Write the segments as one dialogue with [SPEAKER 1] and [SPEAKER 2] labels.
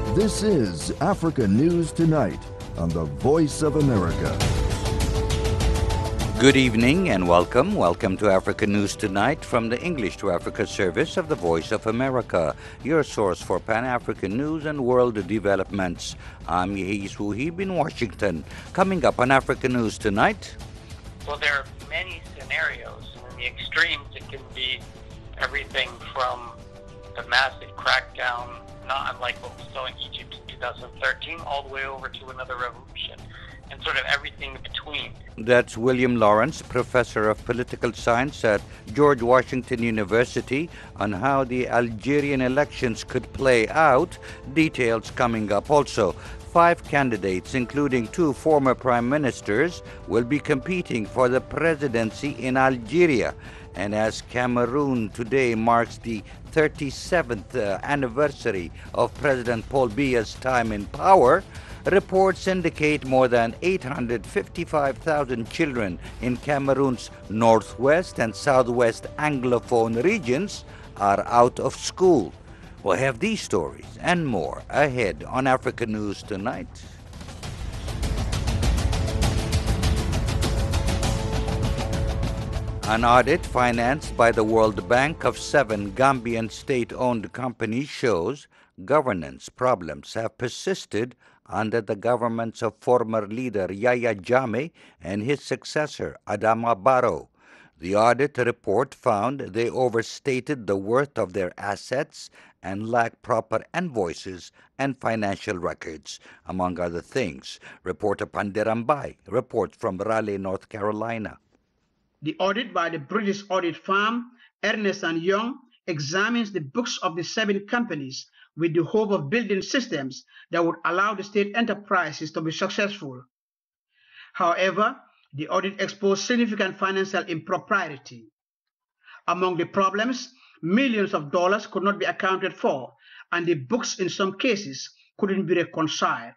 [SPEAKER 1] This is Africa News Tonight on the Voice of America.
[SPEAKER 2] Good evening and welcome. Welcome to Africa News Tonight from the English to Africa service of the Voice of America, your source for Pan-African news and world developments. I'm Yehis Wuhib in Washington. Coming up on Africa News Tonight.
[SPEAKER 3] Well, there are many scenarios. In the extremes, it can be everything from the massive crackdown, not unlike what we saw in Egypt in 2013, all the way over to another revolution, and sort of everything in between.
[SPEAKER 2] That's William Lawrence, professor of political science at George Washington University, on how the Algerian elections could play out. Details coming up also. 5 candidates, including 2 former prime ministers, will be competing for the presidency in Algeria. And as Cameroon today marks the 37th anniversary of President Paul Biya's time in power, reports indicate more than 855,000 children in Cameroon's northwest and southwest Anglophone regions are out of school. We'll have these stories and more ahead on Africa News Tonight. An audit financed by the World Bank of 7 Gambian state-owned companies shows governance problems have persisted under the governments of former leader Yahya Jammeh and his successor Adama Barrow. The audit report found they overstated the worth of their assets and lacked proper invoices and financial records, among other things. Reporter Panderambai reports from Raleigh, North Carolina.
[SPEAKER 4] The audit by the British audit firm Ernst & Young examines the books of the 7 companies with the hope of building systems that would allow the state enterprises to be successful. However, the audit exposed significant financial impropriety. Among the problems, millions of dollars could not be accounted for, and the books in some cases couldn't be reconciled.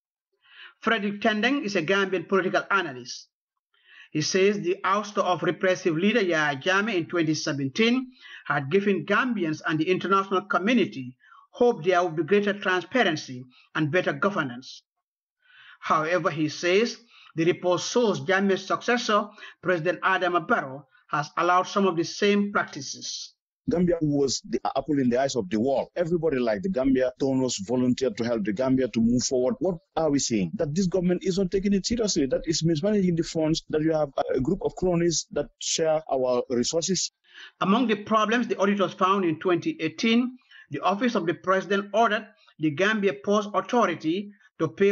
[SPEAKER 4] Frederick Tendeng is a Gambian political analyst. He says the ouster of repressive leader Yahya Jammeh in 2017 had given Gambians and the international community hope there would be greater transparency and better governance. However, he says the report shows Jammeh's successor, President Adama Barrow, has allowed some of the same practices.
[SPEAKER 5] Gambia was the apple in the eyes of the world. Everybody liked the Gambia. Donors volunteered to help the Gambia to move forward. What are we seeing? That this government is not taking it seriously. That is mismanaging the funds, that you have a group of cronies that share our resources.
[SPEAKER 4] Among the problems the auditors found in 2018, the Office of the President ordered the Gambia Post Authority to pay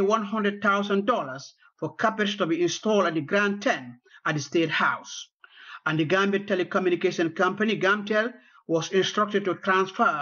[SPEAKER 4] $100,000 for carpets to be installed at the Grand 10 at the State House. And the Gambia Telecommunication Company, Gamtel, was instructed to transfer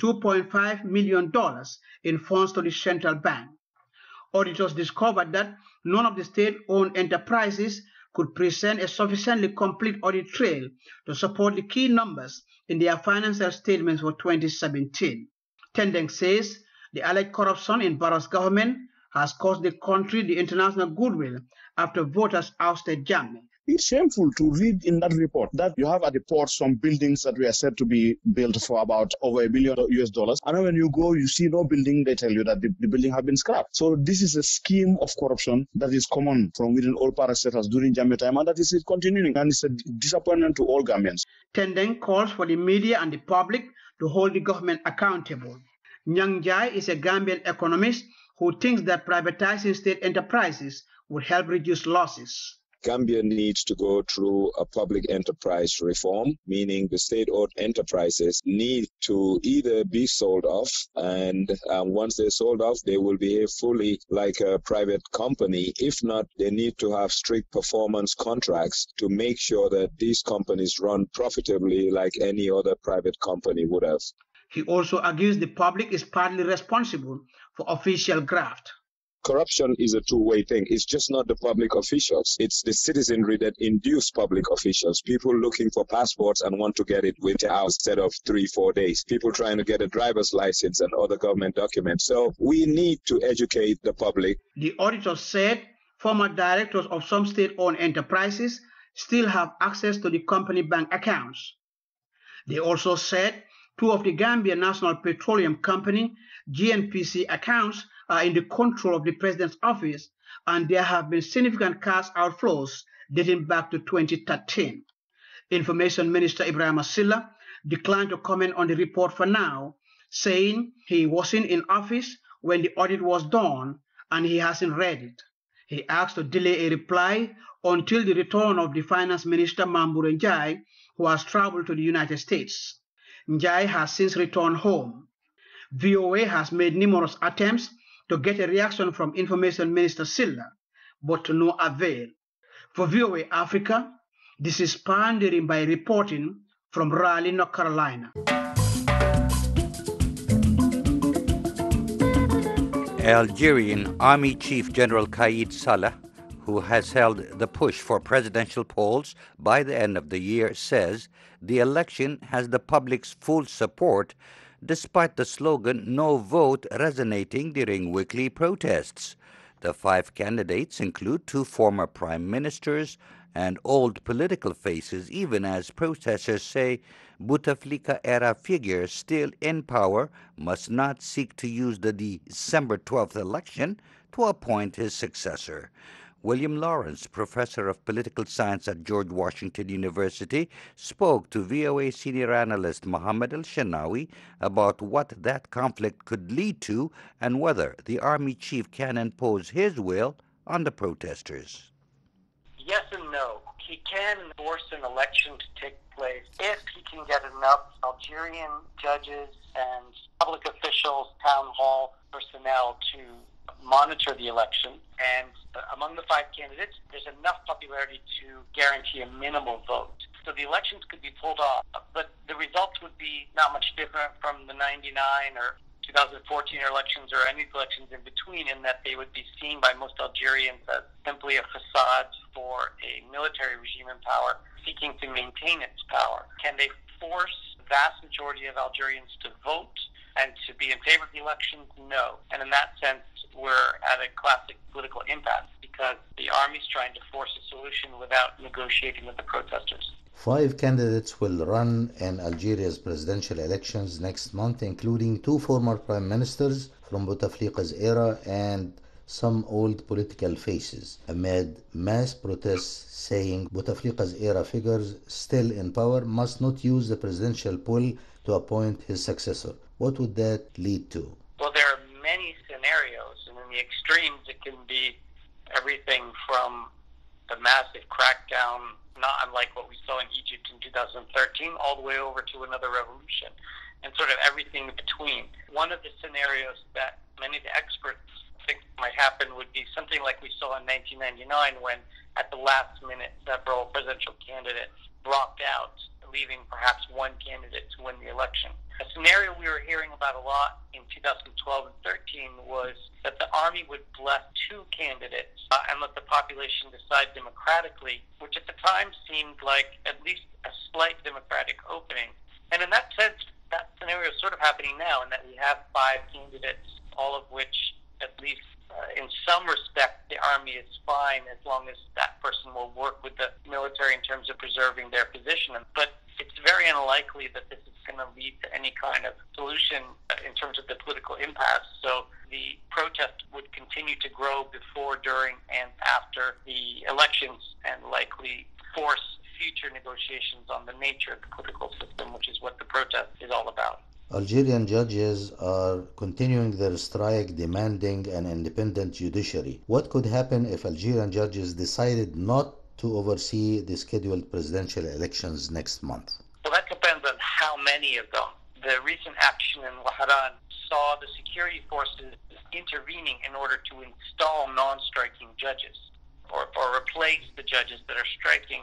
[SPEAKER 4] $2.5 million in funds to the central bank. Auditors discovered that none of the state-owned enterprises could present a sufficiently complete audit trail to support the key numbers in their financial statements for 2017. Tendeng says the alleged corruption in Barrow's government has cost the country the international goodwill after voters ousted Jammeh.
[SPEAKER 5] It's shameful to read in that report that you have at the port some buildings that were said to be built for about over $1 billion US. And then when you go, you see no building, they tell you that the building have been scrapped. So this is a scheme of corruption that is common from within all parastatals during Jammeh time, and that is continuing, and it's a disappointment to all Gambians.
[SPEAKER 4] Tendeng calls for the media and the public to hold the government accountable. Nyang Jai is a Gambian economist who thinks that privatizing state enterprises would help reduce losses.
[SPEAKER 6] Gambia needs to go through a public enterprise reform, meaning the state-owned enterprises need to either be sold off, and once they're sold off, they will behave fully like a private company. If not, they need to have strict performance contracts to make sure that these companies run profitably like any other private company would have.
[SPEAKER 4] He also argues the public is partly responsible for official graft.
[SPEAKER 6] Corruption is a two-way thing. It's just not the public officials. It's the citizenry that induce public officials. People looking for passports and want to get it within hours instead of 3-4 days. People trying to get a driver's license and other government documents. So we need to educate the public.
[SPEAKER 4] The auditor said former directors of some state-owned enterprises still have access to the company bank accounts. They also said Two of the Gambia National Petroleum Company, GNPC, accounts are in the control of the president's office, and there have been significant cash outflows dating back to 2013. Information Minister Ibrahim Silla declined to comment on the report for now, saying he wasn't in office when the audit was done and he hasn't read it. He asked to delay a reply until the return of the Finance Minister Mambure Njai, who has traveled to the United States. Njai has since returned home. VOA has made numerous attempts to get a reaction from Information Minister Silla, but to no avail. For VOA Africa, this is Pandering by reporting from Raleigh, North Carolina.
[SPEAKER 2] Algerian Army Chief General Qaid Salah, who has held the push for presidential polls by the end of the year, says the election has the public's full support despite the slogan "No Vote" resonating during weekly protests. The 5 candidates include 2 former prime ministers and old political faces, even as protesters say Bouteflika-era figures still in power must not seek to use the December 12th election to appoint his successor. William Lawrence, professor of political science at George Washington University, spoke to VOA senior analyst Mohammed El-Shenawi about what that conflict could lead to and whether the army chief can impose his will on the protesters.
[SPEAKER 3] Yes and no. He can force an election to take place if he can get enough Algerian judges and public officials, town hall personnel to monitor the election. And among the 5 candidates, there's enough popularity to guarantee a minimal vote. So the elections could be pulled off, but the results would be not much different from the 99 or 2014 elections or any elections in between, in that they would be seen by most Algerians as simply a facade for a military regime in power seeking to maintain its power. Can they force the vast majority of Algerians to vote and to be in favor of the elections? No. And in that sense, we're at a classic political impasse because the army's trying to force a solution without negotiating with the protesters.
[SPEAKER 7] 5 candidates will run in Algeria's presidential elections next month, including 2 former prime ministers from Bouteflika's era and some old political faces, amid mass protests saying Bouteflika's era figures still in power must not use the presidential pool to appoint his successor. What would that lead to?
[SPEAKER 3] Well, there are many scenarios, and in the extremes it can be everything from the massive crackdown, not unlike what we saw in Egypt in 2013, all the way over to another revolution, and sort of everything in between. One of the scenarios that many of the experts think might happen would be something like we saw in 1999, when at the last minute several presidential candidates dropped out, leaving perhaps one candidate to win the election. A scenario we were hearing about a lot in 2012 and 13 was that the army would bless 2 candidates and let the population decide democratically, which at the time seemed like at least a slight democratic opening. And in that sense, that scenario is sort of happening now, in that we have 5 candidates, all of which, at least in some respect, the army is fine as long as that person will work with the military in terms of preserving their position. But it's very unlikely that this is going to lead to any kind of solution in terms of the political impasse. So the protest would continue to grow before, during, and after the elections, and likely force future negotiations on the nature of the political system, which is what the protest is all about.
[SPEAKER 7] Algerian judges are continuing their strike, demanding an independent judiciary. What could happen if Algerian judges decided not to oversee the scheduled presidential elections next month?
[SPEAKER 3] Well, that depends on how many of them. The recent action in Wahran saw the security forces intervening in order to install non-striking judges or replace the judges that are striking.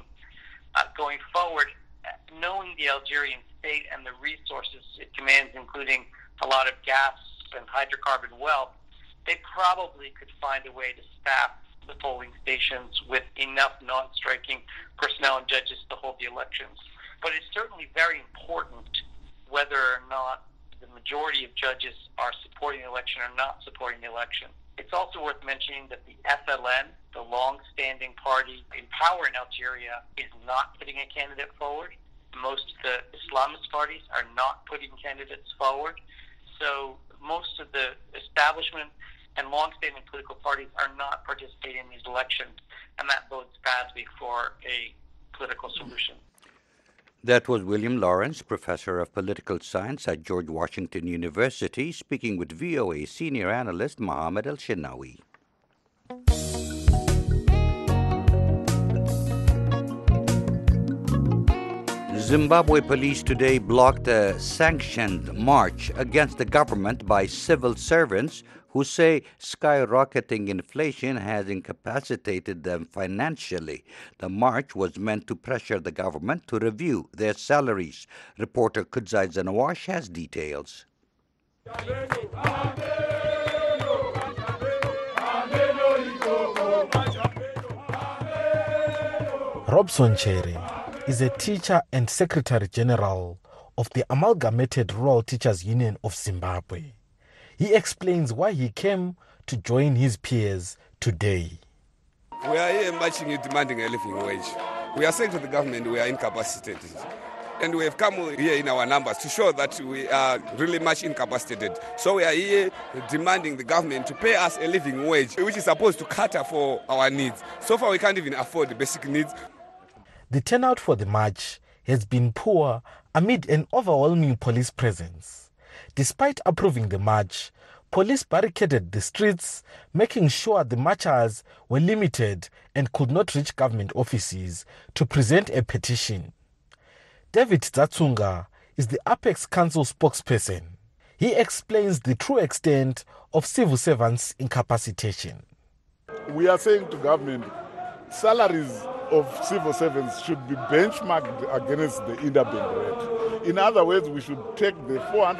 [SPEAKER 3] Going forward, knowing the Algerian state and the resources it commands, including a lot of gas and hydrocarbon wealth, they probably could find a way to staff the polling stations with enough non-striking personnel and judges to hold the elections. But it's certainly very important whether or not the majority of judges are supporting the election or not supporting the election. It's also worth mentioning that the FLN, the long-standing party in power in Algeria, is not putting a candidate forward. Most of the Islamist parties are not putting candidates forward. So most of the establishment and long-standing political parties are not participating in these elections, and that bodes badly for a political solution.
[SPEAKER 2] That was William Lawrence, professor of political science at George Washington University, speaking with VOA senior analyst Mohammed El-Shenawi. Zimbabwe police today blocked a sanctioned march against the government by civil servants who say skyrocketing inflation has incapacitated them financially. The march was meant to pressure the government to review their salaries. Reporter Kudzai Zanawash has details.
[SPEAKER 8] Robson Chere is a teacher and Secretary General of the Amalgamated Rural Teachers Union of Zimbabwe. He explains why he came to join his peers today.
[SPEAKER 9] We are here marching and demanding a living wage. We are saying to the government we are incapacitated. And we have come here in our numbers to show that we are really much incapacitated. So we are here demanding the government to pay us a living wage, which is supposed to cater for our needs. So far we can't even afford the basic needs.
[SPEAKER 8] The turnout for the march has been poor amid an overwhelming police presence. Despite approving the march, police barricaded the streets, making sure the marchers were limited and could not reach government offices to present a petition. David Zatsunga is the Apex Council spokesperson. He explains the true extent of civil servants' incapacitation.
[SPEAKER 10] We are saying to government, salaries of civil servants should be benchmarked against the interbank rate. In other words, we should take the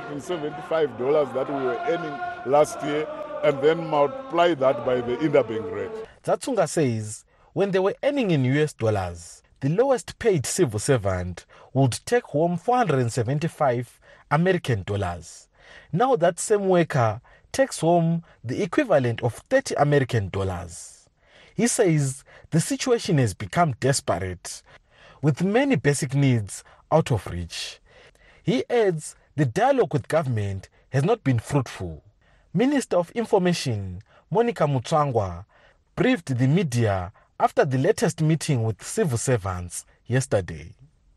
[SPEAKER 10] $475 that we were earning last year and then multiply that by the interbank rate.
[SPEAKER 8] Zatsunga says when they were earning in US dollars, the lowest paid civil servant would take home $475 American dollars. Now that same worker takes home the equivalent of $30 American dollars. He says the situation has become desperate, with many basic needs out of reach. He adds the dialogue with government has not been fruitful. Minister of Information Monica Mutsvangwa briefed the media after the latest meeting with civil servants yesterday.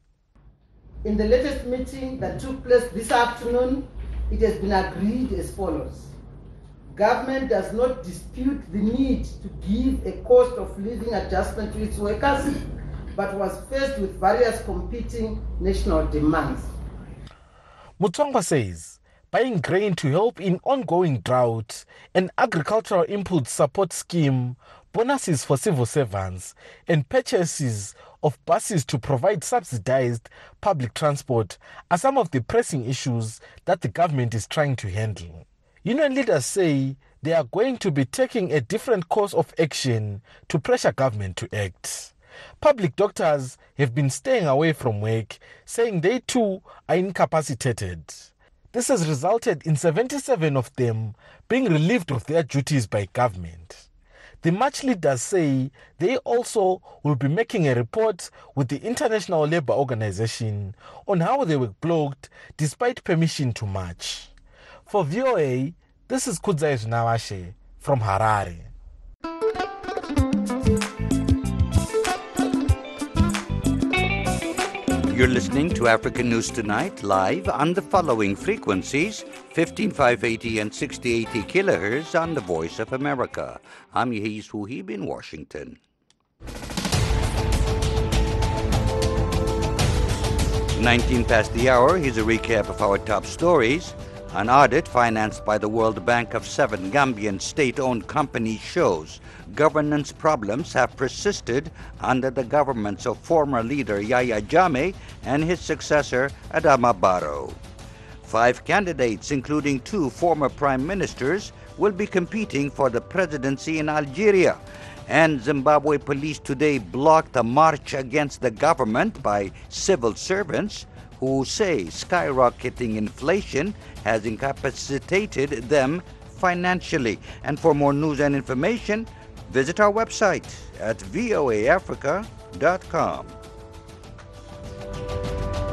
[SPEAKER 11] In the latest meeting that took place this afternoon, it has been agreed as follows. Government does not dispute the need to give a cost of living adjustment to its workers, but was faced with various competing national demands.
[SPEAKER 8] Mutsvangwa says buying grain to help in ongoing drought, an agricultural input support scheme, bonuses for civil servants, and purchases of buses to provide subsidized public transport are some of the pressing issues that the government is trying to handle. Union leaders say they are going to be taking a different course of action to pressure government to act. Public doctors have been staying away from work, saying they too are incapacitated. This has resulted in 77 of them being relieved of their duties by government. The march leaders say they also will be making a report with the International Labour Organization on how they were blocked despite permission to march. For VOA, this is Kudzai Zanawash from Harare.
[SPEAKER 2] You're listening to African News Tonight live on the following frequencies: 15580 and 6080 kilohertz on the Voice of America. I'm Yehiz Huhib in Washington. 19 past the hour, here's a recap of our top stories. An audit financed by the World Bank of 7 Gambian state-owned companies shows governance problems have persisted under the governments of former leader Yahya Jammeh and his successor Adama Barrow. 5 candidates, including 2 former prime ministers, will be competing for the presidency in Algeria. And Zimbabwe police today blocked a march against the government by civil servants who say skyrocketing inflation has incapacitated them financially. And for more news and information, visit our website at voaafrica.com.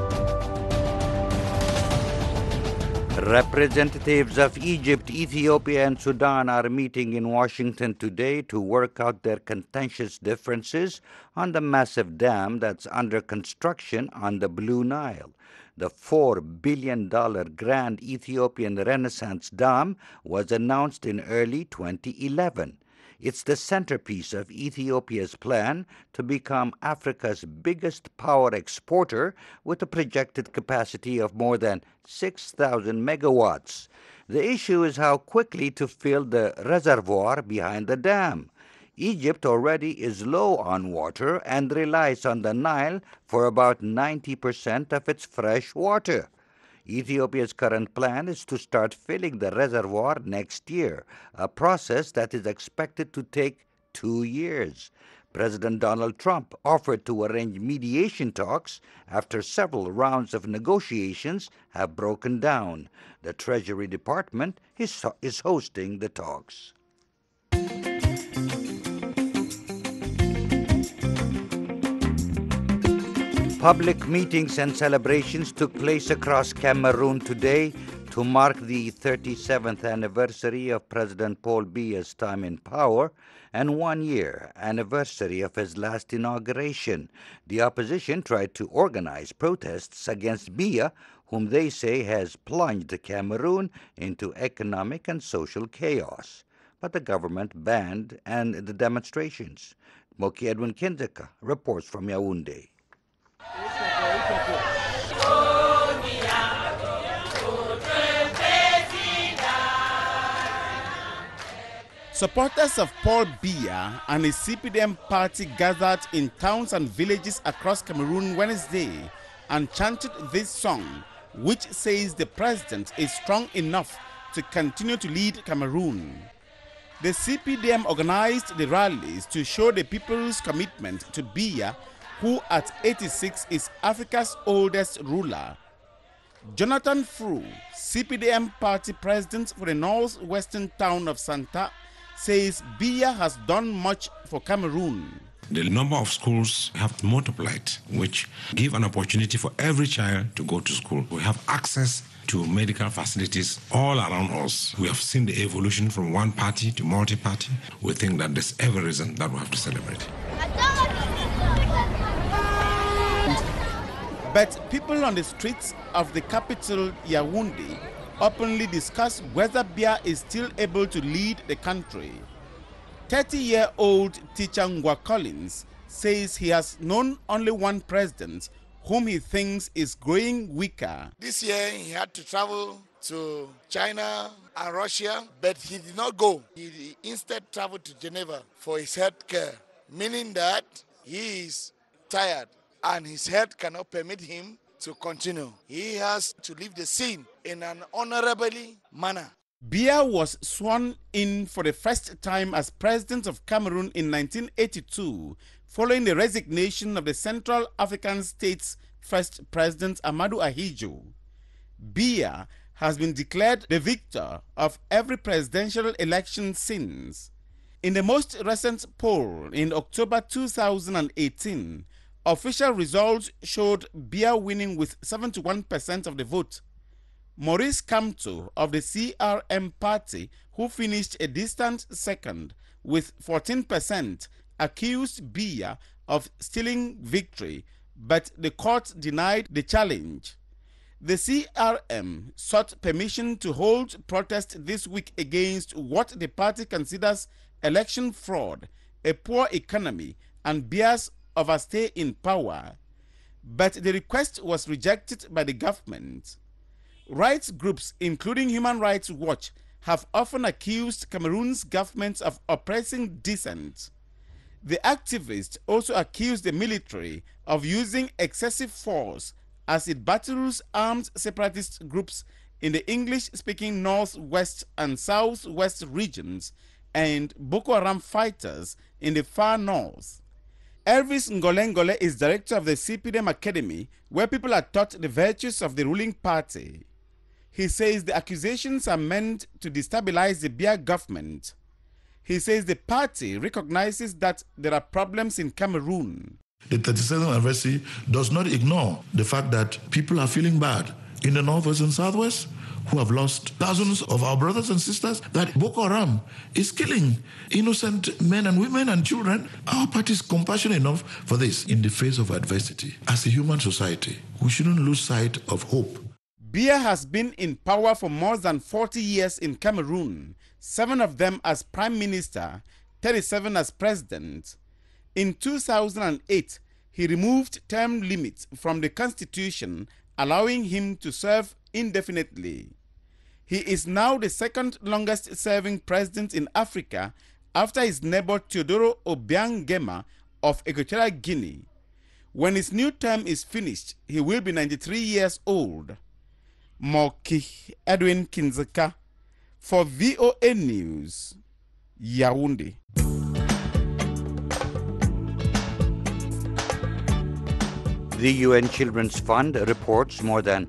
[SPEAKER 2] Representatives of Egypt, Ethiopia, and Sudan are meeting in Washington today to work out their contentious differences on the massive dam that's under construction on the Blue Nile. The $4 billion Grand Ethiopian Renaissance Dam was announced in early 2011. It's the centerpiece of Ethiopia's plan to become Africa's biggest power exporter with a projected capacity of more than 6,000 megawatts. The issue is how quickly to fill the reservoir behind the dam. Egypt already is low on water and relies on the Nile for about 90% of its fresh water. Ethiopia's current plan is to start filling the reservoir next year, a process that is expected to take 2 years. President Donald Trump offered to arrange mediation talks after several rounds of negotiations have broken down. The Treasury Department is hosting the talks. Public meetings and celebrations took place across Cameroon today to mark the 37th anniversary of President Paul Biya's time in power and 1-year anniversary of his last inauguration. The opposition tried to organize protests against Biya, whom they say has plunged Cameroon into economic and social chaos. But the government banned the demonstrations. Moki Edwin Kindzeka reports from Yaoundé.
[SPEAKER 12] Supporters of Paul Biya and his CPDM party gathered in towns and villages across Cameroon Wednesday and chanted this song, which says the president is strong enough to continue to lead Cameroon. The CPDM organized the rallies to show the people's commitment to Biya, who at 86 is Africa's oldest ruler. Jonathan Fru, CPDM party president for the northwestern town of Santa, says Biya has done much for Cameroon.
[SPEAKER 13] The number of schools have multiplied, which give an opportunity for every child to go to school. We have access to medical facilities all around us. We have seen the evolution from one party to multi-party. We think that there's every reason that we have to celebrate.
[SPEAKER 12] But people on the streets of the capital, Yaoundé, openly discuss whether Biya is still able to lead the country. 30-year-old teacher Ngwa Collins says he has known only one president whom he thinks is growing weaker.
[SPEAKER 14] This year he had to travel to China and Russia, but he did not go. He instead traveled to Geneva for his health care, meaning that he is tired and his health cannot permit him to continue. He has to leave the scene in an honorably manner.
[SPEAKER 12] Biya was sworn in for the first time as president of Cameroon in 1982, following the resignation of the Central African State's first president, Amadou Ahidjo. Biya has been declared the victor of every presidential election since. In the most recent poll in October 2018, official results showed Biya winning with 71% of the vote. Maurice Kamto of the CRM party, who finished a distant second with 14%, accused Biya of stealing victory, but the court denied the challenge. The CRM sought permission to hold protest this week against what the party considers election fraud, a poor economy, and Biya's overstay in power. But the request was rejected by the government. Rights groups, including Human Rights Watch, have often accused Cameroon's government of oppressing dissent. The activists also accuse the military of using excessive force as it battles armed separatist groups in the English-speaking northwest and southwest regions and Boko Haram fighters in the far north. Elvis Ngolengole is director of the CPDM Academy, where people are taught the virtues of the ruling party. He says the accusations are meant to destabilize the Biya government. He says the party recognizes that there are problems in Cameroon.
[SPEAKER 15] The 37th anniversary does not ignore the fact that people are feeling bad. in the northwest and southwest, who have lost thousands of our brothers and sisters, that Boko Haram is killing innocent men and women and children. Our party is compassionate enough for this. In the face of adversity, as a human society, we shouldn't lose sight of hope.
[SPEAKER 12] Biya has been in power for more than 40 years in Cameroon, 7 of them as prime minister, 37 as president. In 2008, he removed term limits from the constitution, allowing him to serve indefinitely. He is now the second longest serving president in Africa after his neighbor Teodoro Obiang Nguema of Equatorial Guinea. When his new term is finished, he will be 93 years old. Moki Edwin Kinzeka for VOA News, Yaoundé.
[SPEAKER 2] The UN Children's Fund reports more than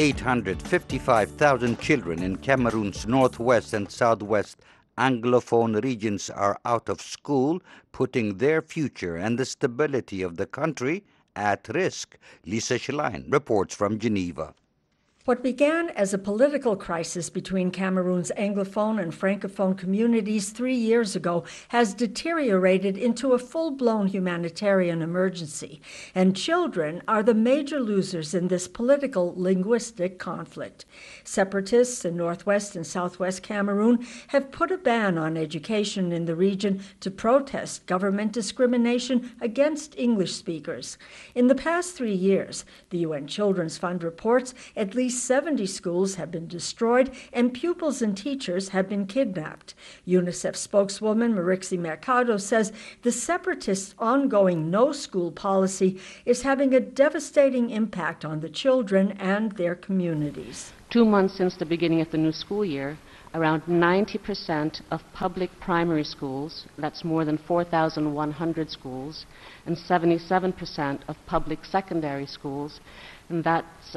[SPEAKER 2] 855,000 children in Cameroon's northwest and southwest Anglophone regions are out of school, putting their future and the stability of the country at risk. Lisa Schlein reports from Geneva.
[SPEAKER 16] What began as a political crisis between Cameroon's Anglophone and Francophone communities 3 years ago has deteriorated into a full-blown humanitarian emergency, and children are the major losers in this political linguistic conflict. Separatists in northwest and southwest Cameroon have put a ban on education in the region to protest government discrimination against English speakers. In the past 3 years, the UN Children's Fund reports at least 70 schools have been destroyed and pupils and teachers have been kidnapped. UNICEF spokeswoman Marixie Mercado says the separatists' ongoing no-school policy is having a devastating impact on the children and their communities.
[SPEAKER 17] 2 months since the beginning of the new school year, around 90% of public primary schools, that's more than 4,100 schools, and 77% of public secondary schools, and that's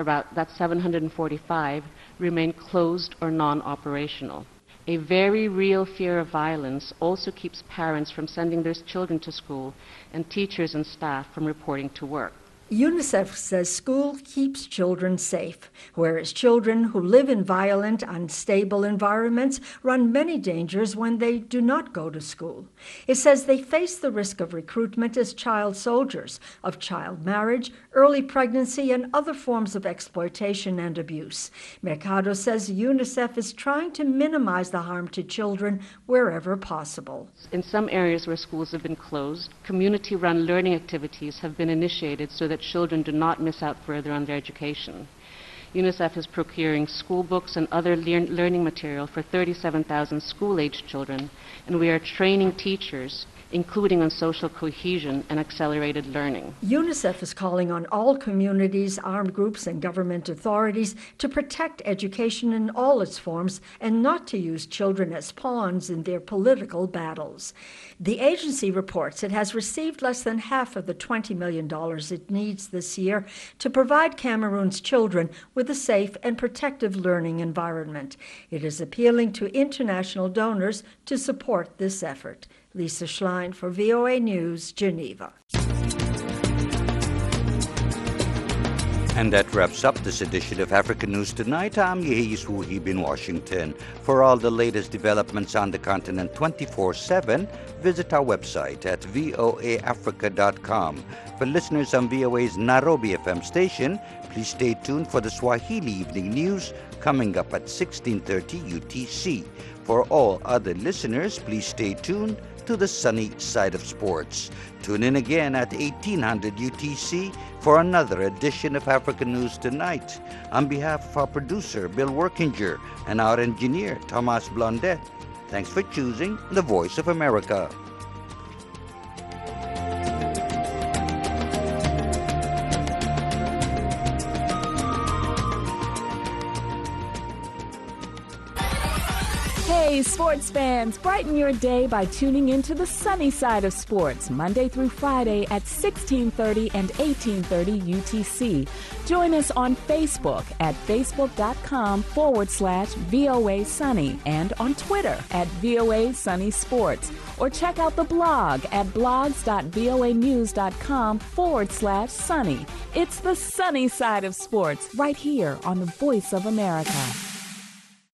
[SPEAKER 17] 745, remain closed or non-operational. A very real fear of violence also keeps parents from sending their children to school and teachers and staff from reporting to work.
[SPEAKER 16] UNICEF says school keeps children safe, whereas children who live in violent, unstable environments run many dangers when they do not go to school. It says they face the risk of recruitment as child soldiers, of child marriage, early pregnancy, and other forms of exploitation and abuse. Mercado says UNICEF is trying to minimize the harm to children wherever possible.
[SPEAKER 17] In some areas where schools have been closed, community-run learning activities have been initiated so that children do not miss out further on their education. UNICEF is procuring school books and other learning material for 37,000 school-aged children, and we are training teachers, including on social cohesion and accelerated learning.
[SPEAKER 16] UNICEF is calling on all communities, armed groups, and government authorities to protect education in all its forms and not to use children as pawns in their political battles. The agency reports it has received less than half of the $20 million it needs this year to provide Cameroon's children with a safe and protective learning environment. It is appealing to international donors to support this effort. Lisa Schlein for VOA News, Geneva.
[SPEAKER 2] And that wraps up this edition of Africa News Tonight. I'm Yehis Wuhib in Washington. For all the latest developments on the continent 24/7, visit our website at voaafrica.com. For listeners on VOA's Nairobi FM station, please stay tuned for the Swahili Evening News coming up at 16:30 UTC. For all other listeners, please stay tuned to the sunny side of sports. Tune in again at 1800 UTC for another edition of Africa News Tonight. On behalf of our producer, Bill Workinger, and our engineer, Thomas Blondet, thanks for choosing the Voice of America.
[SPEAKER 18] Hey, sports fans, brighten your day by tuning into the sunny side of sports, Monday through Friday at 1630 and 1830 UTC. Join us on Facebook at facebook.com/VOA Sunny and on Twitter at VOA Sunny Sports. Or check out the blog at blogs.voanews.com/sunny. It's the sunny side of sports right here on the Voice of America.